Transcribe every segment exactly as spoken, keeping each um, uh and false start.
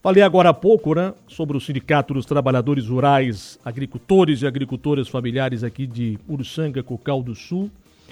Falei agora há pouco, né, sobre o Sindicato dos Trabalhadores Rurais, Agricultores e Agricultoras Familiares aqui de Uruçanga, Cocal do Sul.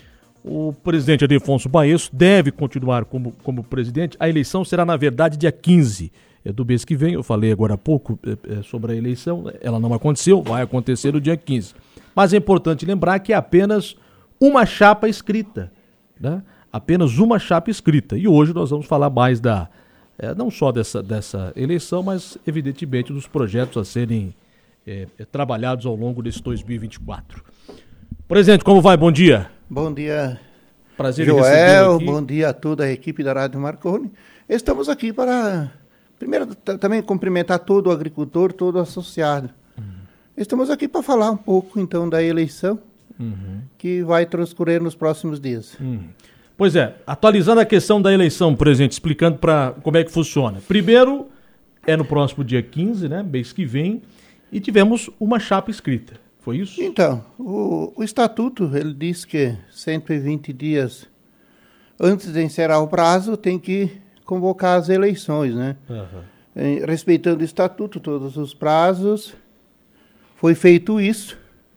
O presidente Adefonso Baesso deve continuar como, como presidente. A eleição será, na verdade, dia quinze do mês que vem. Eu falei agora há pouco é, sobre a eleição. Ela não aconteceu, vai acontecer no dia quinze. Mas é importante lembrar que é apenas uma chapa escrita, né? Apenas uma chapa escrita. E hoje nós vamos falar mais da, é, não só dessa, dessa eleição, mas evidentemente dos projetos a serem é, é, trabalhados ao longo desse dois mil e vinte e quatro. Presidente, como vai? Bom dia. Bom dia, prazer Joel, bom dia a toda a equipe da Rádio Marconi. Estamos aqui para, primeiro, t- também cumprimentar todo o agricultor, todo o associado. Uhum. Estamos aqui para falar um pouco, então, da eleição, uhum, que vai transcorrer nos próximos dias. Uhum. Pois é, atualizando a questão da eleição, presidente, explicando para como é que funciona. Primeiro, é no próximo dia quinze, né, mês que vem, e tivemos uma chapa escrita. Foi isso? Então, o, o estatuto, ele diz que cento e vinte dias antes de encerrar o prazo tem que convocar as eleições, né? Uhum. E, respeitando o estatuto, todos os prazos, foi feito isso,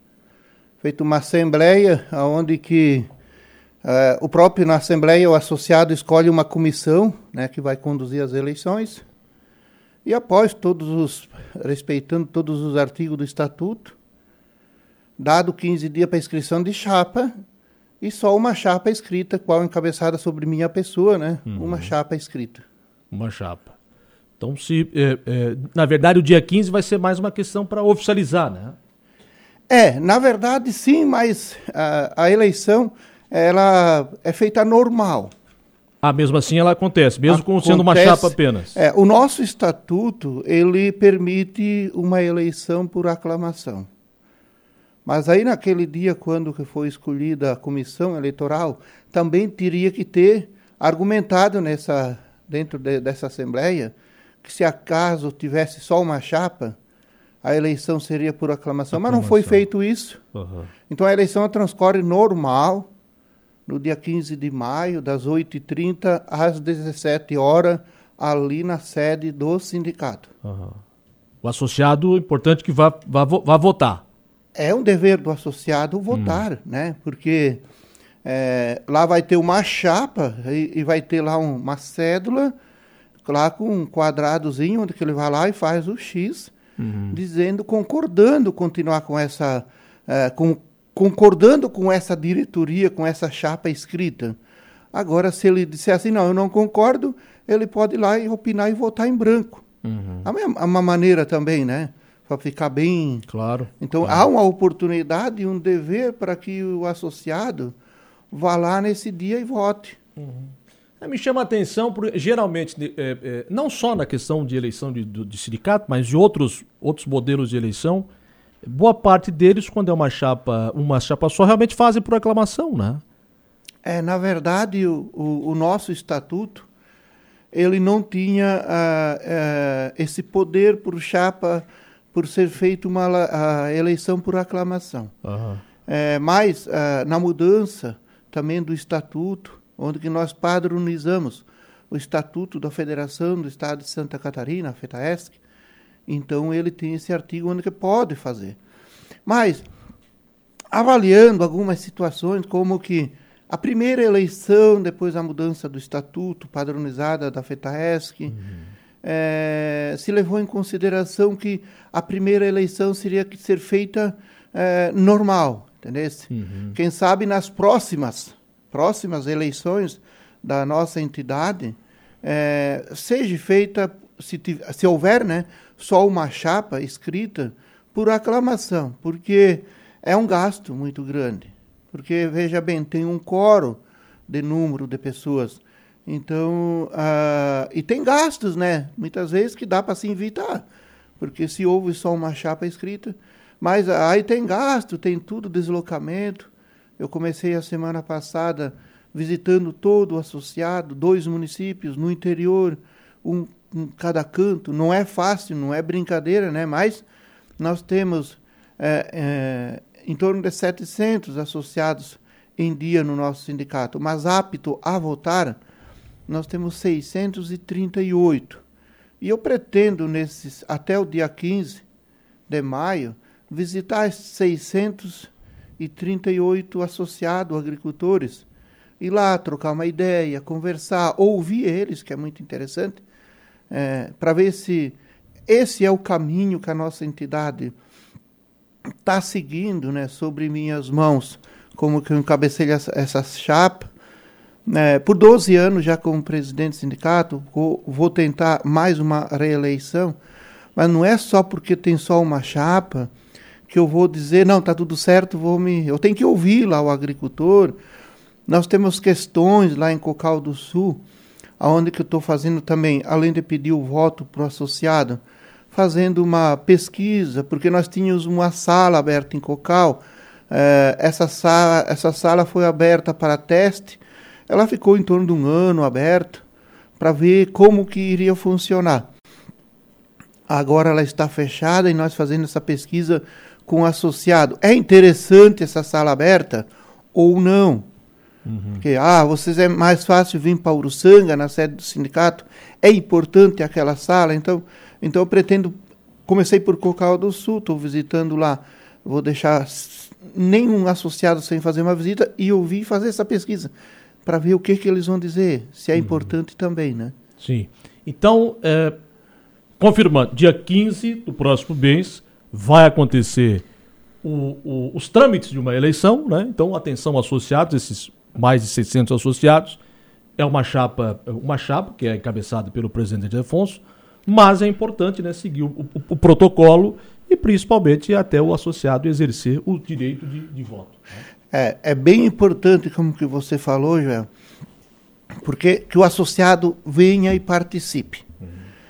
feito uma assembleia, onde que uh, o próprio na assembleia, o associado escolhe uma comissão, né, que vai conduzir as eleições, e após todos os, respeitando todos os artigos do estatuto, dado quinze dias para inscrição de chapa, e só uma chapa escrita, qual encabeçada sobre minha pessoa, né? Uhum. Uma chapa escrita. Uma chapa. Então, se, é, é, na verdade, o dia quinze vai ser mais uma questão para oficializar, né? É, na verdade, sim, mas a, a eleição, ela é feita normal. Ah, mesmo assim ela acontece, mesmo acontece, sendo uma chapa apenas. É, o nosso estatuto, ele permite uma eleição por aclamação. Mas aí naquele dia, quando foi escolhida a comissão eleitoral, também teria que ter argumentado nessa, dentro de, dessa assembleia, que se acaso tivesse só uma chapa, a eleição seria por aclamação. aclamação. Mas não foi feito isso. Uhum. Então a eleição transcorre normal, no dia quinze de maio, das oito e trinta às dezessete horas, ali na sede do sindicato. Uhum. O associado, importante que vá, vá, vá votar. É um dever do associado votar, hum. né? Porque é, lá vai ter uma chapa e, e vai ter lá um, uma cédula, lá com um quadradozinho, onde que ele vai lá e faz o X, uhum. dizendo, concordando continuar com essa, é, com, concordando com essa diretoria, com essa chapa escrita. Agora, se ele disser assim, não, eu não concordo, ele pode ir lá e opinar e votar em branco. Uhum. É uma, uma maneira também, né? Para ficar bem... Claro. Então, claro. há uma oportunidade e um dever para que o associado vá lá nesse dia e vote. Uhum. É, me chama a atenção, porque geralmente, é, é, não só na questão de eleição de, de, de sindicato, mas de outros, outros modelos de eleição, boa parte deles, quando é uma chapa, uma chapa só, realmente fazem por aclamação, né? É, na verdade, o, o, o nosso estatuto, ele não tinha uh, uh, esse poder por chapa... por ser feita uma a eleição por aclamação. Uhum. É, mas, uh, na mudança também do Estatuto, onde que nós padronizamos o Estatuto da Federação do Estado de Santa Catarina, a FETAESC, então ele tem esse artigo onde que pode fazer. Mas, avaliando algumas situações, como que a primeira eleição, depois da mudança do Estatuto, padronizada da FETAESC, uhum. É, se levou em consideração que a primeira eleição seria que ser feita é, normal, entendeu? Uhum. Quem sabe nas próximas, próximas eleições da nossa entidade, é, seja feita, se, se houver, né, só uma chapa escrita por aclamação, porque é um gasto muito grande. Porque, veja bem, tem um quórum de número de pessoas. Então, uh, e tem gastos, né? Muitas vezes que dá para se evitar, porque se houve só uma chapa escrita, mas aí tem gasto, tem tudo, deslocamento. Eu comecei a semana passada visitando todo o associado, dois municípios no interior, um em cada canto. Não é fácil, não é brincadeira, né? Mas nós temos é, é, em torno de setecentos associados em dia no nosso sindicato, mas apto a votar, nós temos seiscentos e trinta e oito. E eu pretendo, nesses, até o dia quinze de maio, visitar seiscentos e trinta e oito associados agricultores, ir lá trocar uma ideia, conversar, ouvir eles, que é muito interessante, é, para ver se esse é o caminho que a nossa entidade está seguindo, né, sobre minhas mãos, como que eu encabecei essa, essa chapa. É, por doze anos já como presidente do sindicato, vou, vou tentar mais uma reeleição, mas não é só porque tem só uma chapa que eu vou dizer, não, está tudo certo, vou me... eu tenho que ouvir lá o agricultor. Nós temos questões lá em Cocal do Sul, onde que eu estou fazendo também, além de pedir o voto para o associado, fazendo uma pesquisa, porque nós tínhamos uma sala aberta em Cocal, é, essa, sala, essa sala foi aberta para teste. Ela ficou em torno de um ano aberta para ver como que iria funcionar. Agora ela está fechada e nós fazendo essa pesquisa com o associado. É interessante essa sala aberta ou não? Uhum. Porque, ah, vocês é mais fácil vir para Uruçanga, na sede do sindicato, é importante aquela sala, então, então eu pretendo, comecei por Cocal do Sul, estou visitando lá, vou deixar nenhum associado sem fazer uma visita e ouvir fazer essa pesquisa, para ver o que, que eles vão dizer, se é importante uhum. também, né? Sim. Então, é, confirmando, dia quinze do próximo mês vai acontecer o, o, os trâmites de uma eleição, né? Então, atenção associados, esses mais de seiscentos associados, é uma chapa, uma chapa que é encabeçada pelo presidente Afonso, mas é importante, né, seguir o, o, o protocolo e principalmente até o associado exercer o direito de, de voto. Né? É, é bem importante, como que você falou, Joel, porque que o associado venha e participe. Uhum.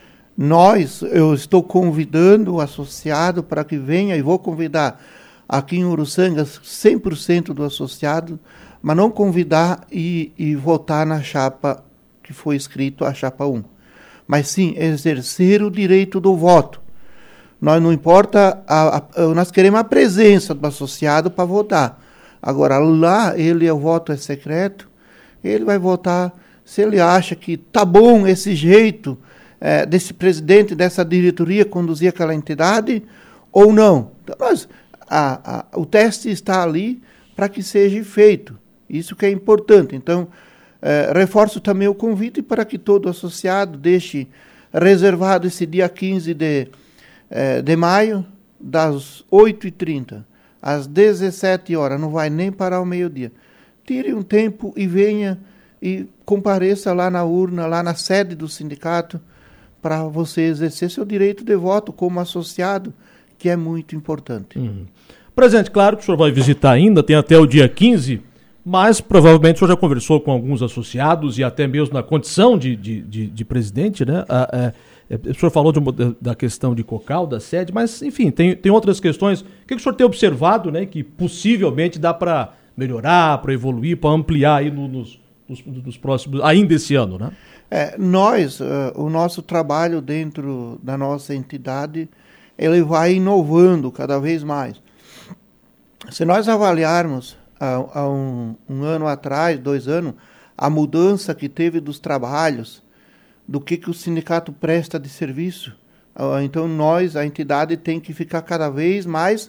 Nós, eu estou convidando o associado para que venha, e vou convidar aqui em Uruçanga cem por cento do associado, mas não convidar e, e votar na chapa que foi escrito, a chapa um. Mas sim, exercer o direito do voto. Nós não importa, a, a, nós queremos a presença do associado para votar. Agora, lá, ele, o voto é secreto, ele vai votar se ele acha que tá bom esse jeito é, desse presidente, dessa diretoria conduzir aquela entidade, ou não. Então, nós, a, a, o teste está ali para que seja feito. Isso que é importante. Então, é, reforço também o convite para que todo associado deixe reservado esse dia quinze de, é, de maio, das oito e trinta às dezessete horas, não vai nem parar o meio-dia. Tire um tempo e venha e compareça lá na urna, lá na sede do sindicato, para você exercer seu direito de voto como associado, que é muito importante. Uhum. Presidente, claro que o senhor vai visitar ainda, tem até o dia quinze, mas provavelmente o senhor já conversou com alguns associados e até mesmo na condição de, de, de, de presidente, né? A, a, o senhor falou de uma, da questão de Cocal, da sede, mas, enfim, tem, tem outras questões. O que o senhor tem observado, né, que possivelmente dá para melhorar, para evoluir, para ampliar aí no, nos, nos, nos próximos, ainda esse ano, né? É, nós, uh, o nosso trabalho dentro da nossa entidade, ele vai inovando cada vez mais. Se nós avaliarmos há, há um, um ano atrás, dois anos, a mudança que teve dos trabalhos, do que, que o sindicato presta de serviço. Então, nós, a entidade, tem que ficar cada vez mais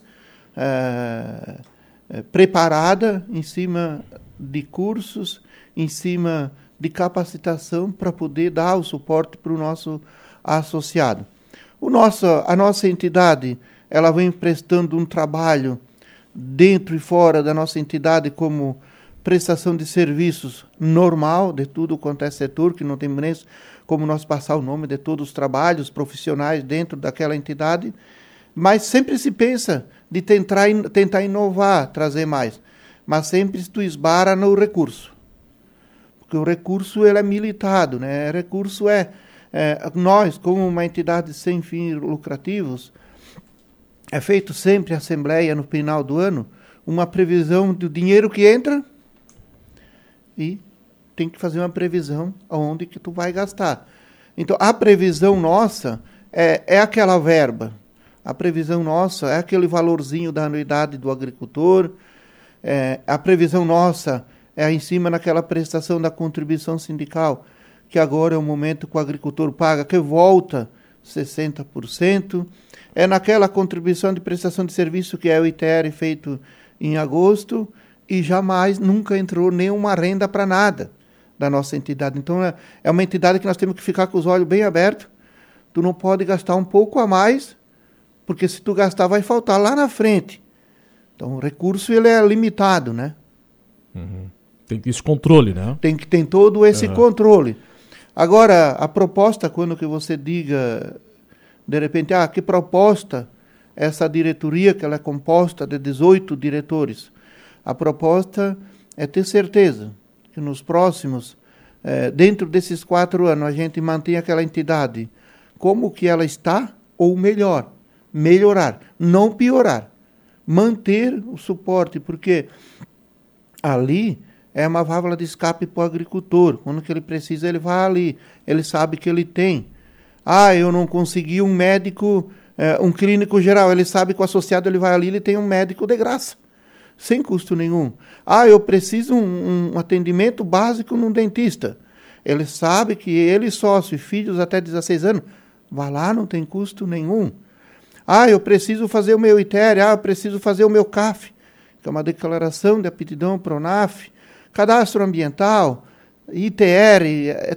é, é, preparada em cima de cursos, em cima de capacitação para poder dar o suporte para o nosso associado. O nosso, a nossa entidade, ela vem prestando um trabalho dentro e fora da nossa entidade como prestação de serviços normal de tudo quanto é setor, que não tem nem como nós passar o nome de todos os trabalhos profissionais dentro daquela entidade, mas sempre se pensa de tentar, tentar inovar, trazer mais, mas sempre tu esbara no recurso, porque o recurso ele é militado, né? O recurso é, é, nós, como uma entidade sem fins lucrativos, é feito sempre assembleia no final do ano, uma previsão do dinheiro que entra e tem que fazer uma previsão aonde que tu vai gastar. Então, a previsão nossa é, é aquela verba. A previsão nossa é aquele valorzinho da anuidade do agricultor. É, a previsão nossa é em cima naquela prestação da contribuição sindical, que agora é o momento que o agricultor paga, que volta sessenta por cento. É naquela contribuição de prestação de serviço que é o I T R feito em agosto, e jamais, nunca entrou nenhuma renda para nada da nossa entidade. Então, é, é uma entidade que nós temos que ficar com os olhos bem abertos. Tu não pode gastar um pouco a mais, porque se tu gastar vai faltar lá na frente. Então, o recurso ele é limitado, né? Uhum. Tem que ter esse controle, né? Tem que ter todo esse uhum. controle. Agora, a proposta, quando que você diga, de repente, ah, que proposta essa diretoria, que ela é composta de dezoito diretores, a proposta é ter certeza que nos próximos, eh, dentro desses quatro anos, a gente mantém aquela entidade como que ela está, ou melhor, melhorar, não piorar. Manter o suporte, porque ali é uma válvula de escape para o agricultor. Quando que ele precisa, ele vai ali, ele sabe que ele tem. Ah, eu não consegui um médico, eh, um clínico geral, ele sabe que o associado ele vai ali, ele tem um médico de graça, sem custo nenhum. Ah, eu preciso um, um atendimento básico num dentista. Ele sabe que ele, sócio e filhos até dezesseis anos, vai lá, não tem custo nenhum. Ah, eu preciso fazer o meu I T R, ah, eu preciso fazer o meu C A F, que é uma declaração de aptidão PRONAF, cadastro ambiental, I T R, é,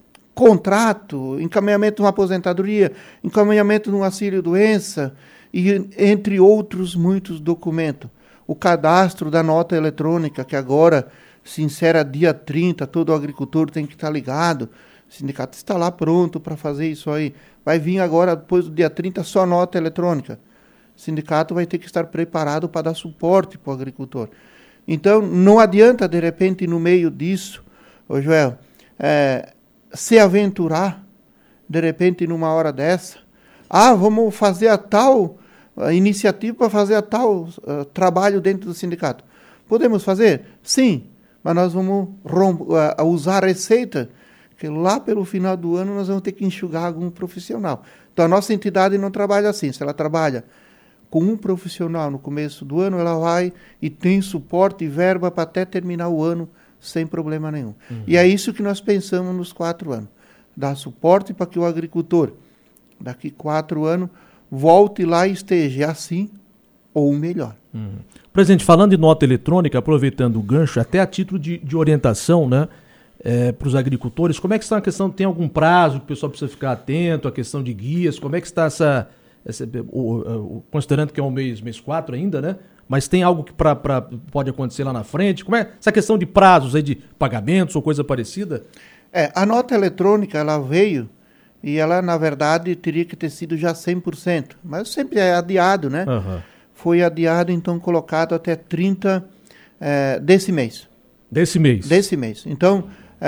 contrato, encaminhamento de uma aposentadoria, encaminhamento de um auxílio-doença, e entre outros muitos documentos. O cadastro da nota eletrônica, que agora se insere dia trinta, todo agricultor tem que estar ligado. O sindicato está lá pronto para fazer isso aí. Vai vir agora, depois do dia trinta, só nota eletrônica. O sindicato vai ter que estar preparado para dar suporte para o agricultor. Então, não adianta, de repente, no meio disso, ô Joel, é, se aventurar, de repente, numa hora dessa. Ah, vamos fazer a tal a iniciativa para fazer a tal uh, trabalho dentro do sindicato. Podemos fazer? Sim, mas nós vamos uh, usar a receita, que lá pelo final do ano nós vamos ter que enxugar algum profissional. Então, a nossa entidade não trabalha assim. Se ela trabalha com um profissional no começo do ano, ela vai e tem suporte e verba para até terminar o ano sem problema nenhum. Uhum. E é isso que nós pensamos nos quatro anos. Dar suporte para que o agricultor, daqui quatro anos, volte lá e esteja assim ou melhor. Uhum. Presidente, falando em nota eletrônica, aproveitando o gancho, até a título de, de orientação, né, é, para os agricultores, como é que está a questão? Tem algum prazo que o pessoal precisa ficar atento, a questão de guias, como é que está essa, essa o, o, considerando que é um mês, mês quatro ainda, né? Mas tem algo que pra, pra, pode acontecer lá na frente? Como é essa questão de prazos aí de pagamentos ou coisa parecida? É, a nota eletrônica, ela veio e ela, na verdade, teria que ter sido já cem por cento, mas sempre é adiado, né? Uhum. Foi adiado, então, colocado até trinta é, desse mês. Desse mês? Desse mês. Então,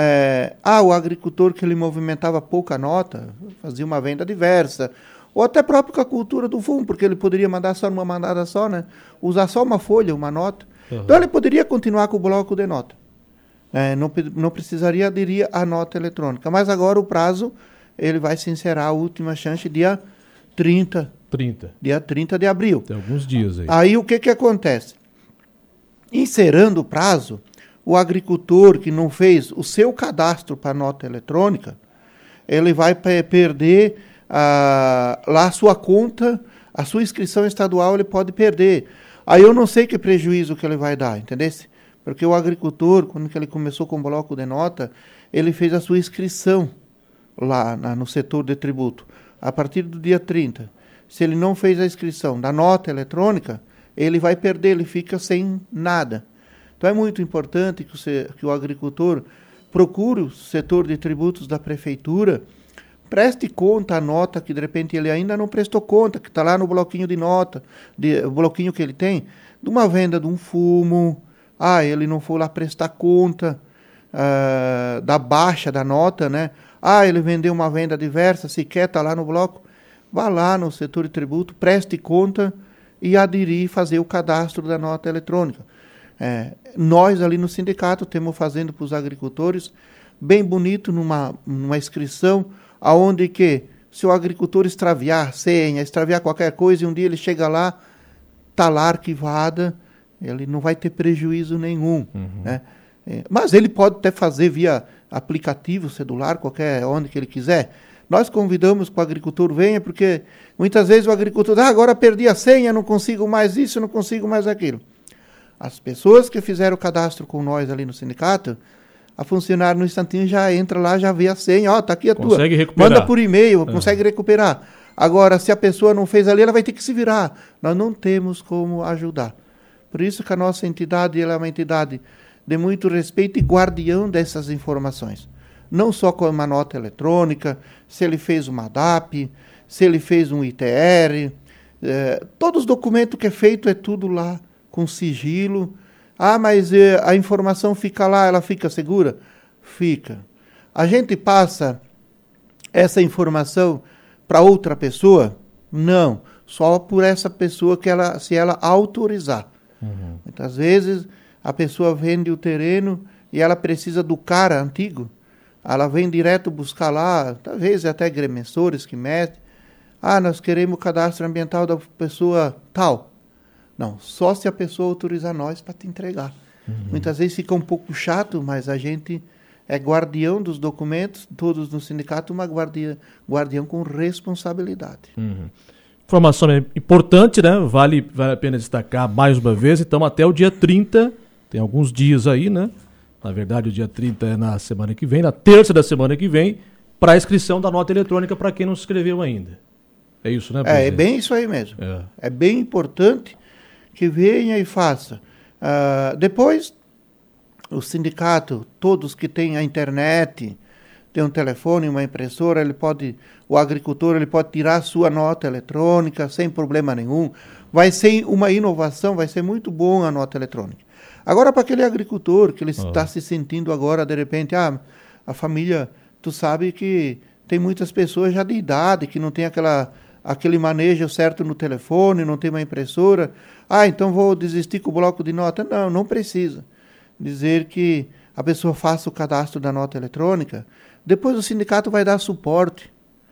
é, ah, o agricultor que ele movimentava pouca nota, fazia uma venda diversa, ou até próprio com a cultura do fumo, porque ele poderia mandar só numa mandada só, né? Usar só uma folha, uma nota. Uhum. Então, ele poderia continuar com o bloco de nota. É, não, não precisaria aderir à nota eletrônica. Mas agora o prazo, ele vai se encerrar a última chance dia trinta. trinta. Dia trinta de abril. Tem alguns dias aí. Aí o que que acontece? Encerrando o prazo, o agricultor que não fez o seu cadastro para nota eletrônica, ele vai pe- perder a, lá a sua conta, a sua inscrição estadual ele pode perder. Aí eu não sei que prejuízo que ele vai dar, entendeu? Porque o agricultor, quando ele começou com o bloco de nota, ele fez a sua inscrição lá na, no setor de tributo. A partir do dia trinta, se ele não fez a inscrição da nota eletrônica, ele vai perder, ele fica sem nada. Então é muito importante que o, que o agricultor procure o setor de tributos da prefeitura, preste conta a nota que de repente ele ainda não prestou conta, que está lá no bloquinho de nota, de, o bloquinho que ele tem, de uma venda de um fumo. Ah, ele não foi lá prestar conta uh, da baixa da nota, né? Ah, ele vendeu uma venda diversa, sequer está lá no bloco. Vá lá no setor de tributo, preste conta e aderir, fazer o cadastro da nota eletrônica. É, nós ali no sindicato temos fazendo para os agricultores, bem bonito, numa, numa inscrição, aonde que se o agricultor extraviar senha, extraviar qualquer coisa, e um dia ele chega lá, está lá arquivada, ele não vai ter prejuízo nenhum. Uhum. Né? É, mas ele pode até fazer via aplicativo celular, qualquer onde que ele quiser. Nós convidamos que o agricultor venha, porque muitas vezes o agricultor, ah, agora perdi a senha, não consigo mais isso, não consigo mais aquilo. As pessoas que fizeram o cadastro com nós ali no sindicato, a funcionária no instantinho já entra lá, já vê a senha, ó, tá aqui a tua. Consegue recuperar. Manda por e-mail, é. consegue recuperar. Agora, se a pessoa não fez ali, ela vai ter que se virar. Nós não temos como ajudar. Por isso que a nossa entidade ela é uma entidade de muito respeito e guardião dessas informações. Não só com uma nota eletrônica, se ele fez uma D A P, se ele fez um I T R, eh, todos os documentos que é feito é tudo lá com sigilo. Ah, mas eh, a informação fica lá, ela fica segura? Fica. A gente passa essa informação para outra pessoa? Não, só por essa pessoa que ela, se ela autorizar. Uhum. Muitas vezes a pessoa vende o terreno e ela precisa do cara antigo. Ela vem direto buscar lá, talvez até agremensores que metem. Ah, nós queremos o cadastro ambiental da pessoa tal. Não, só se a pessoa autorizar nós para te entregar. Uhum. Muitas vezes fica um pouco chato, mas a gente é guardião dos documentos, todos no sindicato, uma guardia, guardião com responsabilidade. Uhum. Informação importante, né? Vale, vale a pena destacar mais uma vez. Então, até o dia trinta, tem alguns dias aí, né? Na verdade, o dia trinta é na semana que vem, na terça da semana que vem, para a inscrição da nota eletrônica para quem não se inscreveu ainda. É isso, né, presidente? É, é bem isso aí mesmo. É, é bem importante que venha e faça. Uh, depois, o sindicato, todos que têm a internet, tem um telefone, uma impressora, ele pode, o agricultor ele pode tirar a sua nota eletrônica sem problema nenhum. Vai ser uma inovação, vai ser muito bom a nota eletrônica. Agora, para aquele agricultor que ele oh. está se sentindo agora, de repente, ah, a família, tu sabe que tem muitas pessoas já de idade, que não tem aquela, aquele manejo certo no telefone, não tem uma impressora. Ah, então vou desistir com o bloco de nota. Não, não precisa. Dizer que a pessoa faça o cadastro da nota eletrônica, depois o sindicato vai dar suporte.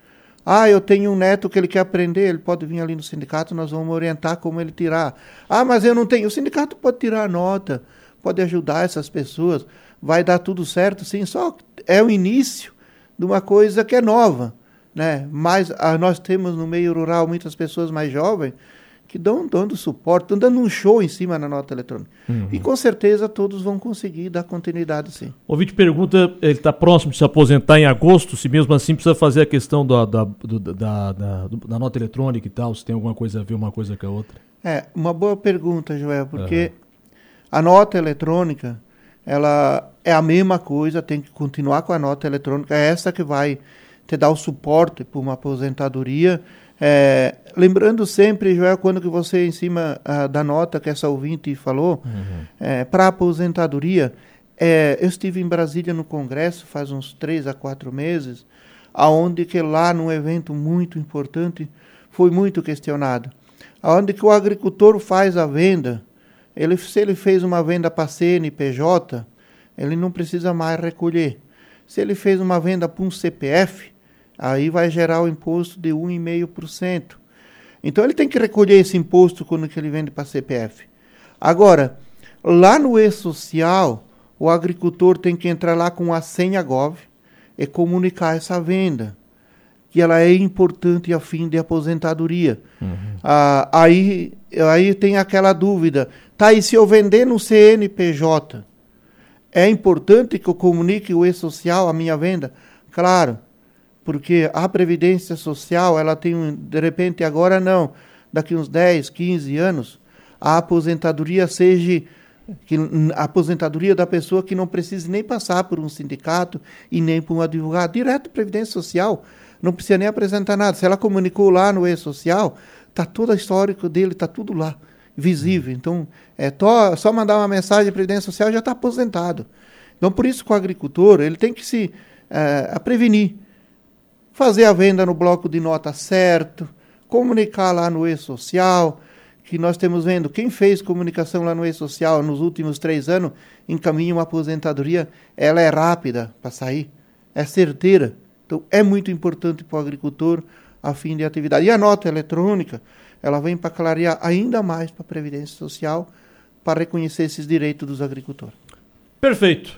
Ah, eu tenho um neto que ele quer aprender, ele pode vir ali no sindicato, nós vamos orientar como ele tirar. Ah, mas eu não tenho. O sindicato pode tirar a nota, pode ajudar essas pessoas, vai dar tudo certo, sim, só é o início de uma coisa que é nova, né? Mas ah, nós temos no meio rural muitas pessoas mais jovens que dão dando suporte, estão dando um show em cima na nota eletrônica. Uhum. E com certeza todos vão conseguir dar continuidade, sim. O ouvinte pergunta, ele está próximo de se aposentar em agosto, se mesmo assim precisa fazer a questão da, da, do, da, da, da nota eletrônica e tal, se tem alguma coisa a ver uma coisa com a outra. É, uma boa pergunta, Joel, porque uhum. a nota eletrônica, ela é a mesma coisa, tem que continuar com a nota eletrônica, é essa que vai te dar o suporte para uma aposentadoria. É, lembrando sempre, Joel, quando que você em cima uh, da nota que essa ouvinte falou, uhum. é, para aposentadoria, é, eu estive em Brasília no Congresso faz uns três a quatro meses, aonde que lá num evento muito importante foi muito questionado, aonde que o agricultor faz a venda, ele, se ele fez uma venda para C N P J, ele não precisa mais recolher. Se ele fez uma venda para um C P F, aí vai gerar o imposto de um vírgula cinco por cento. Então, ele tem que recolher esse imposto quando que ele vende para C P F. Agora, lá no E-Social, o agricultor tem que entrar lá com a senha Gov e comunicar essa venda, que ela é importante a fim de aposentadoria. Uhum. Ah, aí, aí tem aquela dúvida, tá, e se eu vender no C N P J, é importante que eu comunique o E-Social, a minha venda? Claro, porque a Previdência Social, ela tem, um, de repente, agora não, daqui uns dez, quinze anos, a aposentadoria seja, que, a aposentadoria da pessoa que não precise nem passar por um sindicato e nem por um advogado, direto à Previdência Social, não precisa nem apresentar nada. Se ela comunicou lá no E-Social, está todo o histórico dele, está tudo lá, visível. Então, é to, só mandar uma mensagem à Previdência Social já está aposentado. Então, por isso que o agricultor, ele tem que se é, prevenir, fazer a venda no bloco de nota certo, comunicar lá no E-Social, que nós temos vendo, quem fez comunicação lá no E-Social nos últimos três anos, encaminha uma aposentadoria, ela é rápida para sair, é certeira. Então, é muito importante para o agricultor a fim de atividade. E a nota eletrônica, ela vem para clarear ainda mais para a Previdência Social, para reconhecer esses direitos dos agricultores. Perfeito.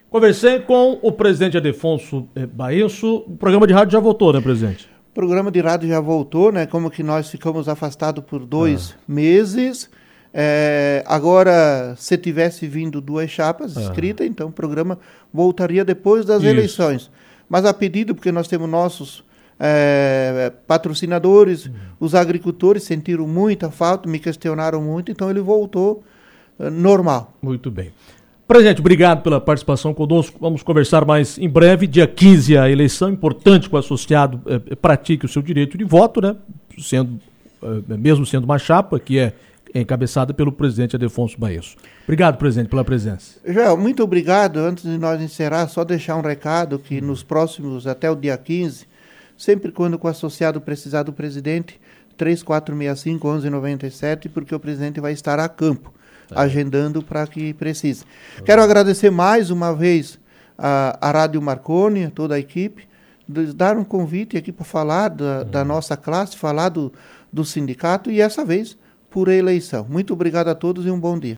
Conversei com o presidente Adefonso Baesso. O programa de rádio já voltou, né, presidente? O programa de rádio já voltou, né? Como que nós ficamos afastados por dois ah. meses. É, agora, se tivesse vindo duas chapas ah. escritas, então o programa voltaria depois das Isso. eleições. Mas a pedido, porque nós temos nossos é, patrocinadores, uhum. os agricultores sentiram muita falta, me questionaram muito, então ele voltou é, normal. Muito bem. Presidente, obrigado pela participação conosco. Vamos conversar mais em breve. Dia quinze, a eleição. Importante que o associado é, pratique o seu direito de voto, né? Sendo, é, mesmo sendo uma chapa que é encabeçada pelo presidente Adefonso Baesso. Obrigado, presidente, pela presença. Joel, muito obrigado. Antes de nós encerrar, só deixar um recado que uhum. nos próximos, até o dia quinze, sempre quando o associado precisar do presidente, três quatro seis cinco, onze noventa e sete, porque o presidente vai estar a campo. Agendando para que precise. Quero agradecer mais uma vez a, a Rádio Marconi, a toda a equipe, de dar um convite aqui para falar da, da nossa classe, falar do, do sindicato e essa vez por eleição. Muito obrigado a todos e um bom dia.